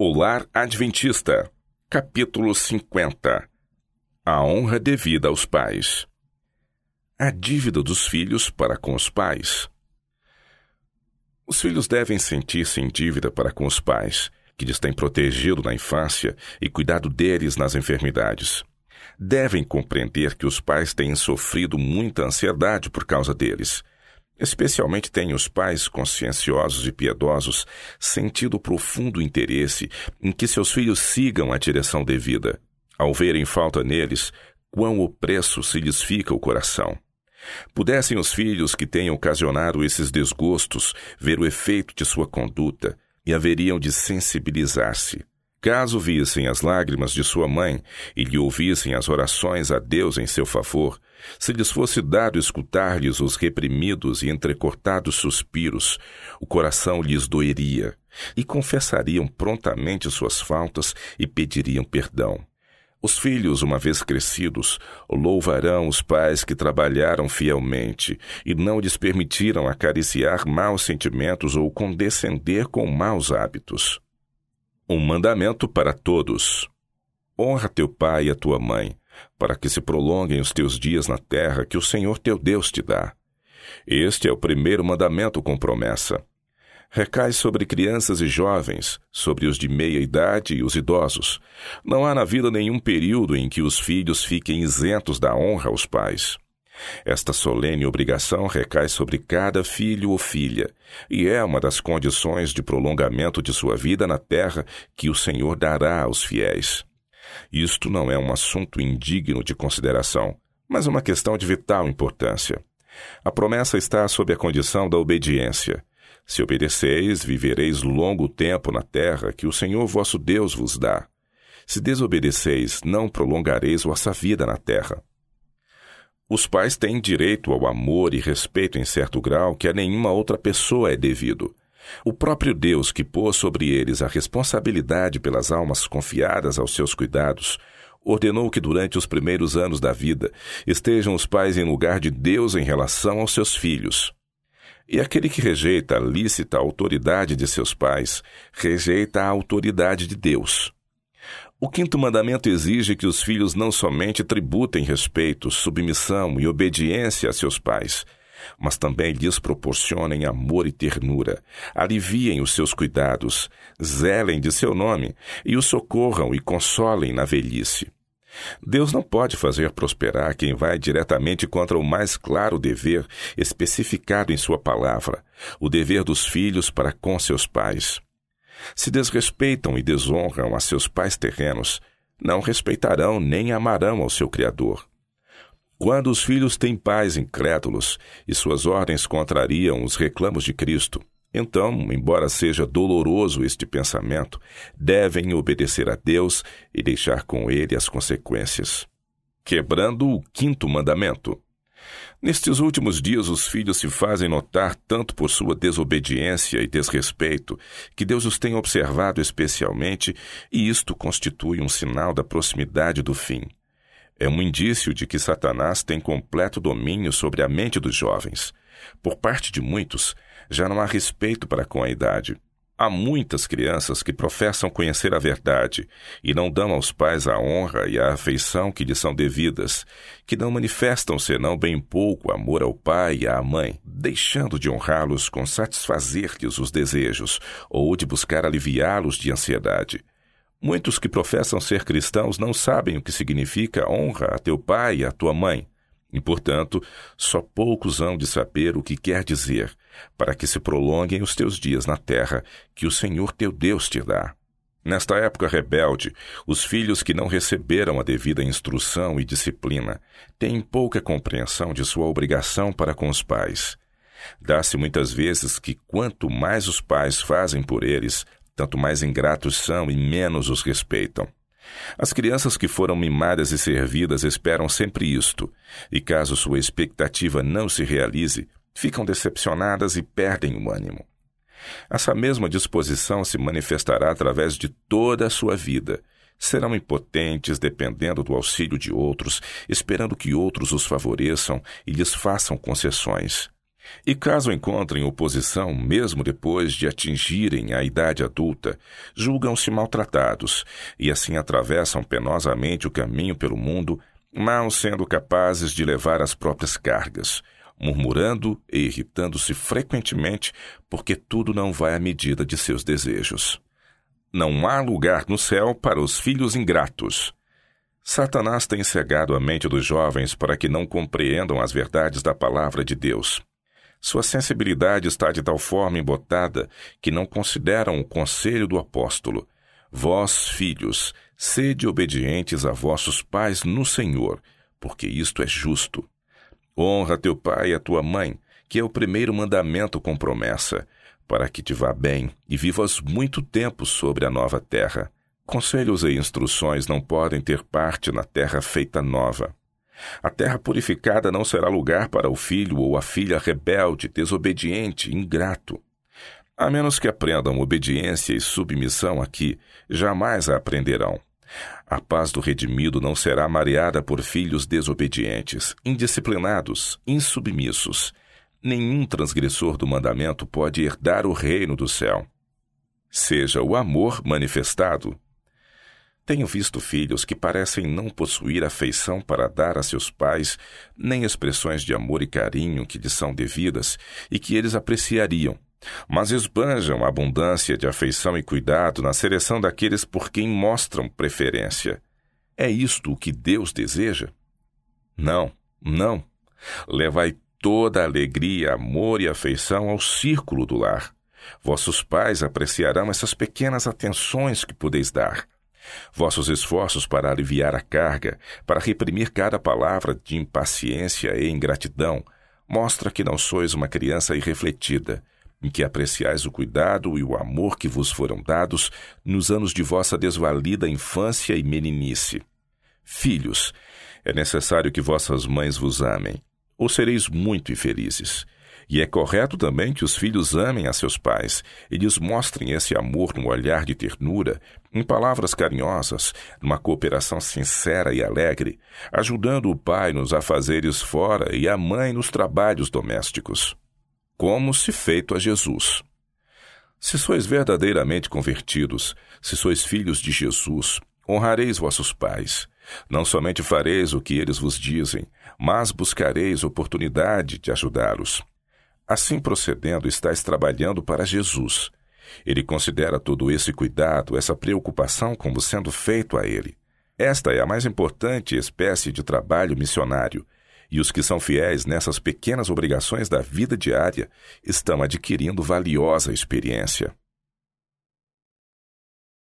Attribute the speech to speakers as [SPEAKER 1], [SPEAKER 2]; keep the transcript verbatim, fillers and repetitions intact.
[SPEAKER 1] O Lar Adventista, capítulo cinquenta. A honra devida aos pais. A dívida dos filhos para com os pais. Os filhos devem sentir-se em dívida para com os pais, que lhes têm protegido na infância e cuidado deles nas enfermidades. Devem compreender que os pais têm sofrido muita ansiedade por causa deles. Especialmente têm os pais conscienciosos e piedosos sentido profundo interesse em que seus filhos sigam a direção devida. Ao verem falta neles, quão opresso se lhes fica o coração. Pudessem os filhos que têm ocasionado esses desgostos ver o efeito de sua conduta e haveriam de sensibilizar-se. Caso vissem as lágrimas de sua mãe e lhe ouvissem as orações a Deus em seu favor, se lhes fosse dado escutar-lhes os reprimidos e entrecortados suspiros, o coração lhes doeria, e confessariam prontamente suas faltas e pediriam perdão. Os filhos, uma vez crescidos, louvarão os pais que trabalharam fielmente e não lhes permitiram acariciar maus sentimentos ou condescender com maus hábitos. Um mandamento para todos. Honra teu pai e a tua mãe, para que se prolonguem os teus dias na terra que o Senhor teu Deus te dá. Este é o primeiro mandamento com promessa. Recai sobre crianças e jovens, sobre os de meia idade e os idosos. Não há na vida nenhum período em que os filhos fiquem isentos da honra aos pais. Esta solene obrigação recai sobre cada filho ou filha, e é uma das condições de prolongamento de sua vida na terra que o Senhor dará aos fiéis. Isto não é um assunto indigno de consideração, mas uma questão de vital importância. A promessa está sob a condição da obediência. Se obedeceis, vivereis longo tempo na terra que o Senhor vosso Deus vos dá. Se desobedeceis, não prolongareis vossa vida na terra. Os pais têm direito ao amor e respeito em certo grau que a nenhuma outra pessoa é devido. O próprio Deus, que pôs sobre eles a responsabilidade pelas almas confiadas aos seus cuidados, ordenou que durante os primeiros anos da vida estejam os pais em lugar de Deus em relação aos seus filhos. E aquele que rejeita a lícita autoridade de seus pais, rejeita a autoridade de Deus. O quinto mandamento exige que os filhos não somente tributem respeito, submissão e obediência a seus pais, mas também lhes proporcionem amor e ternura, aliviem os seus cuidados, zelem de seu nome e os socorram e consolem na velhice. Deus não pode fazer prosperar quem vai diretamente contra o mais claro dever especificado em sua palavra, o dever dos filhos para com seus pais. Se desrespeitam e desonram a seus pais terrenos, não respeitarão nem amarão ao seu Criador. Quando os filhos têm pais incrédulos e suas ordens contrariam os reclamos de Cristo, então, embora seja doloroso este pensamento, devem obedecer a Deus e deixar com ele as consequências. Quebrando o quinto mandamento. Nestes últimos dias, os filhos se fazem notar tanto por sua desobediência e desrespeito que Deus os tem observado especialmente, e isto constitui um sinal da proximidade do fim. É um indício de que Satanás tem completo domínio sobre a mente dos jovens. Por parte de muitos, já não há respeito para com a idade. Há muitas crianças que professam conhecer a verdade e não dão aos pais a honra e a afeição que lhes são devidas, que não manifestam senão bem pouco amor ao pai e à mãe, deixando de honrá-los com satisfazer-lhes os desejos ou de buscar aliviá-los de ansiedade. Muitos que professam ser cristãos não sabem o que significa honra a teu pai e a tua mãe, e, portanto, só poucos hão de saber o que quer dizer, para que se prolonguem os teus dias na terra que o Senhor teu Deus te dá. Nesta época rebelde, os filhos que não receberam a devida instrução e disciplina têm pouca compreensão de sua obrigação para com os pais. Dá-se muitas vezes que quanto mais os pais fazem por eles, tanto mais ingratos são e menos os respeitam. As crianças que foram mimadas e servidas esperam sempre isto, e caso sua expectativa não se realize, ficam decepcionadas e perdem o ânimo. Essa mesma disposição se manifestará através de toda a sua vida. Serão impotentes dependendo do auxílio de outros, esperando que outros os favoreçam e lhes façam concessões. E caso encontrem oposição, mesmo depois de atingirem a idade adulta, julgam-se maltratados e assim atravessam penosamente o caminho pelo mundo, mal sendo capazes de levar as próprias cargas, murmurando e irritando-se frequentemente porque tudo não vai à medida de seus desejos. Não há lugar no céu para os filhos ingratos. Satanás tem cegado a mente dos jovens para que não compreendam as verdades da palavra de Deus. Sua sensibilidade está de tal forma embotada que não consideram o conselho do apóstolo. Vós, filhos, sede obedientes a vossos pais no Senhor, porque isto é justo. Honra teu pai e a tua mãe, que é o primeiro mandamento com promessa, para que te vá bem e vivas muito tempo sobre a nova terra. Conselhos e instruções não podem ter parte na terra feita nova. A terra purificada não será lugar para o filho ou a filha rebelde, desobediente, ingrato. A menos que aprendam obediência e submissão aqui, jamais a aprenderão. A paz do redimido não será mareada por filhos desobedientes, indisciplinados, insubmissos. Nenhum transgressor do mandamento pode herdar o reino do céu. Seja o amor manifestado. Tenho visto filhos que parecem não possuir afeição para dar a seus pais, nem expressões de amor e carinho que lhes são devidas e que eles apreciariam, mas esbanjam a abundância de afeição e cuidado na seleção daqueles por quem mostram preferência. É isto o que Deus deseja? Não, não. Levai toda a alegria, amor e afeição ao círculo do lar. Vossos pais apreciarão essas pequenas atenções que podeis dar. Vossos esforços para aliviar a carga, para reprimir cada palavra de impaciência e ingratidão, mostra que não sois uma criança irrefletida, em que apreciais o cuidado e o amor que vos foram dados nos anos de vossa desvalida infância e meninice. Filhos, é necessário que vossas mães vos amem, ou sereis muito infelizes. E é correto também que os filhos amem a seus pais e lhes mostrem esse amor num olhar de ternura, em palavras carinhosas, numa cooperação sincera e alegre, ajudando o pai nos afazeres fora e a mãe nos trabalhos domésticos. Como se feito a Jesus. Se sois verdadeiramente convertidos, se sois filhos de Jesus, honrareis vossos pais. Não somente fareis o que eles vos dizem, mas buscareis oportunidade de ajudá-los. Assim procedendo, estáis trabalhando para Jesus. Ele considera todo esse cuidado, essa preocupação como sendo feito a ele. Esta é a mais importante espécie de trabalho missionário, e os que são fiéis nessas pequenas obrigações da vida diária estão adquirindo valiosa experiência.